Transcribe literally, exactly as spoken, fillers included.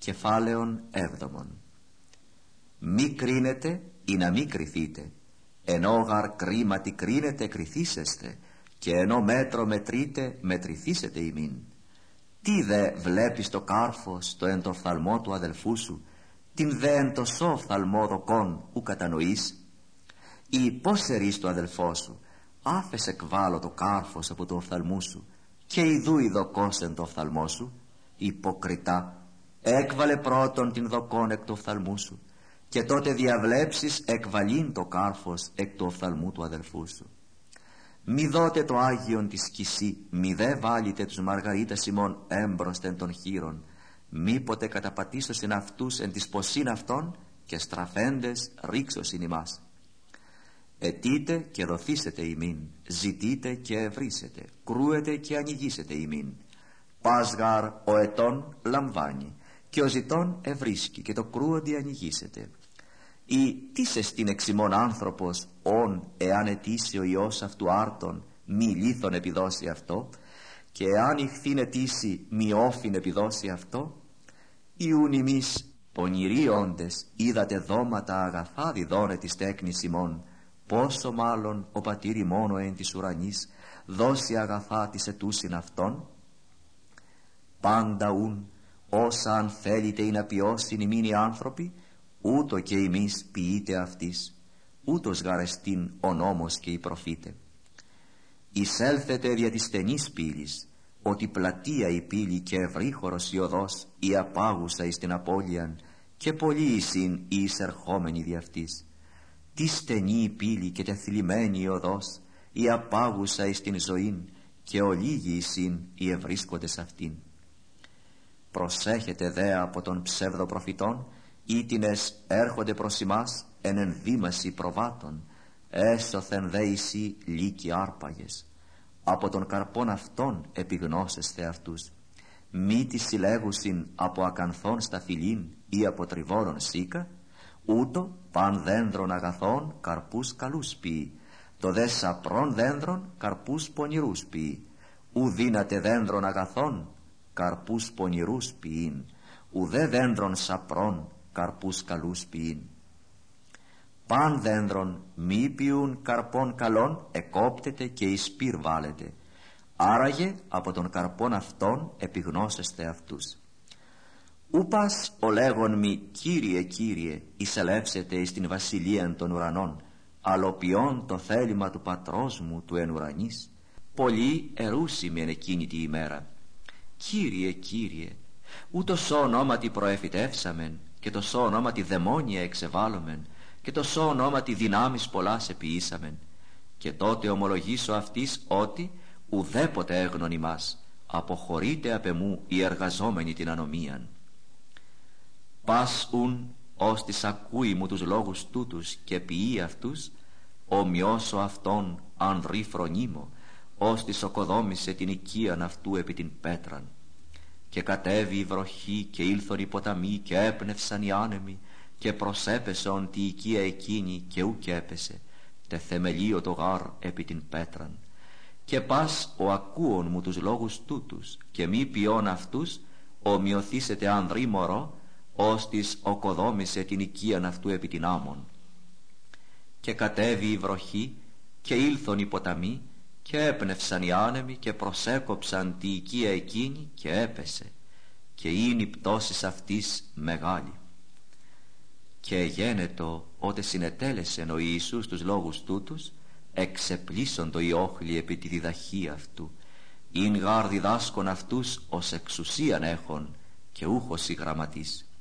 Κεφάλαιον έβδομον. Μη κρίνετε ή να μη κριθείτε, ενώ γαρ κρίματι κρίνετε κριθήσεστε, και ενώ μέτρο μετρείτε μετρηθήσετε ημίν. Τι δε βλέπεις το κάρφος το εν το οφθαλμό του αδελφού σου, την δε εν το σώ οφθαλμό δοκών ου κατανοείς? Ή πως ερείς το αδελφό σου, άφες εκβάλλω το κάρφος από το οφθαλμού σου, και ιδού η δοκός εν το οφθαλμό σου? Υποκριτά, έκβαλε πρώτον την δοκόν εκ του οφθαλμού σου, και τότε διαβλέψεις εκβαλήν το κάρφος εκ του οφθαλμού του αδελφού σου. Μη δότε το Άγιον τη σκησί, μη δε βάλετε τους μαργαρίτας ημών έμπροσθεν των χείρων, μήποτε καταπατήσωσιν αυτούς εν της ποσήν αυτών, και στραφέντες ρίξωσιν ημάς. Ετείτε και δοθήσετε ημίν, ζητείτε και ευρύσετε, κρούετε και ανοιγήσετε ημίν. Πας γαρ ο ετών λαμβάνει, και ο ζητών ευρίσκει, και το κρούοντι ανοιγήσετε. Ή τίς εστιν εξημών άνθρωπος, ον εάν αιτήσει ο Υιός αυτού άρτον, μη λίθον επιδώσει αυτό, και εάν ηχθήν αιτήσει μη όφιν επιδώσει αυτό? Ιούν ημείς πονηροί όντες, είδατε δώματα αγαθά διδώνε της τέκνης ημών, πόσο μάλλον ο πατήρ μόνο εν της ουρανής δώσει αγαθά της ετούσιν αυτών? Πάντα ούν όσα αν θέλετε ή να ποιώσιν ημίν οι άνθρωποι, ούτω και εμείς ποιείτε αυτής, ούτως γαρεστήν ο νόμος και οι προφήτε. Εισέλθετε δια της στενής πύλης, ότι πλατεία η πύλη και ευρύχωρος η οδός, η απάγουσα εις την απώλειαν, και πολλοί εισιν οι εισερχόμενοι δι' αυτής. Τι στενή η πύλη και τεθλιμμένη η οδός, η απάγουσα εις την ζωήν, και ολίγοι εισιν οι ευρίσκοντες αυτήν. Προσέχετε δε από των ψευδοπροφητών, ήτινες έρχονται προς ημάς εν ενδύμαση προβάτων, έσωθεν δε εισι λύκοι άρπαγες. Από των καρπών αυτών επιγνώσεστε αυτούς. Μη τη συλλέγουσιν από ακανθών σταφυλήν ή από τριβόρων σίκα, ούτω παν δένδρων αγαθών καρπούς καλούς ποιεί, το δε σαπρών δένδρων καρπούς πονηρούς ποιεί. Ου δύναται δένδρων αγαθών καρπούς πονηρούς ποιήν, ουδέ δένδρων σαπρών καρπούς καλούς ποιήν. Παν δένδρων μη ποιούν καρπών καλών εκόπτεται και εις πυρ βάλετε. Άραγε από των καρπών αυτών επιγνώσεστε αυτούς. Ου πας ο λέγον μη Κύριε Κύριε εισελεύσετε εις την βασιλείαν των ουρανών, αλλοποιών το θέλημα του πατρός μου του εν ουρανής? Πολλοί ερούσιμοι εν εκείνη τη ημέρα. Κύριε Κύριε, ούτως ονόματι προεφητεύσαμεν, και το σώ ονόματι δαιμόνια εξεβάλλομεν, και το σώ ονόματι δυνάμεις πολλάς επιήσαμεν. Και τότε ομολογήσω αυτής ότι ουδέποτε έγνον ημάς, αποχωρείτε απ' εμού οι εργαζόμενοι την ανομίαν. Πας ουν ως της ακούει μου τους λόγους τούτους και ποιεί αυτούς, ομοιώσω αυτόν ανδρή φρονίμω, ως της οκοδόμησε την οικίαν αυτού επί την πέτραν. Και κατέβη η βροχή και ήλθον οι ποταμοί και έπνευσαν οι άνεμοι, και προσέπεσον τη οικία εκείνη και ουκ έπεσε, τε θεμελίο το γάρ επί την πέτραν. Και πας ο ακούων μου τους λόγους τούτους και μη ποιών αυτούς, ομοιωθήσετε ανδρή μωρό, ως της οκοδόμησε την οικίαν αυτού επί την άμμον. Και κατέβη η βροχή και ήλθον οι ποταμοί, και έπνευσαν οι άνεμοι και προσέκοψαν τη οικία εκείνη και έπεσε, και είναι η πτώσης αυτής μεγάλη. Και γένετο ότε συνετέλεσεν ο Ιησούς τους λόγους τούτους, εξεπλήσσον το οι όχλοι επί τη διδαχή αυτού, ειν γάρ διδάσκον αυτούς ως εξουσίαν έχων και ούχος η γραμματής.